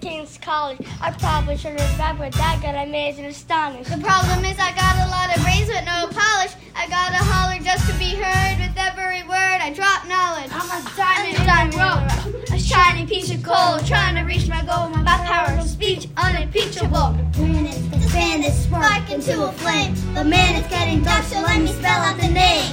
King's College. I probably should have remembered that, got amazed and astonished. The problem is I got a lot of brains but no polish. I gotta holler just to be heard. With every word I drop knowledge. I'm a diamond rope, a shiny piece of coal, trying to reach my goal. My power of speech unimpeachable. The planet, the fan is spark into a flame. The man is getting dark, so let me spell out the name.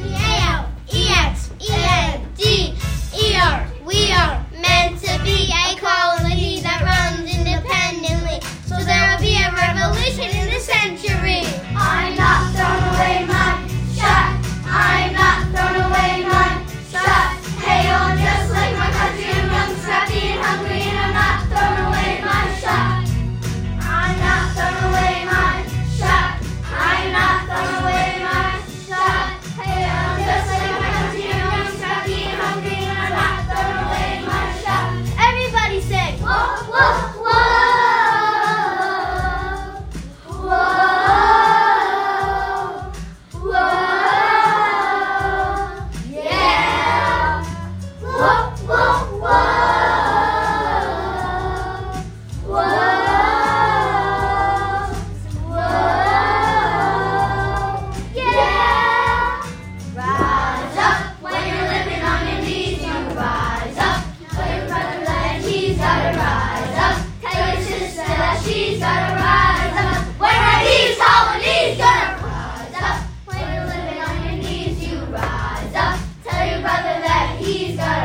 I-N-E-A-L-E-X-E-N-D-E-R. We are meant to be a colony that runs independently. So there will be a revolution in the century. I'm not throwing away my shot. I'm not throwing away my shot. Hey, I'm just like my country. I'm young, scrappy, and hungry, and I'm not throwing away my shot. I'm not throwing away my shot. I'm not throwing away my shot. Hey, I'm just like my country. I'm young, scrappy, and hungry, and I'm not throwing away my shot. Everybody say, whoa, whoa, whoa. She's gotta rise up. When her knees hollow, knees gonna rise up. When you're living on your knees, you rise up. Tell your brother that he's gotta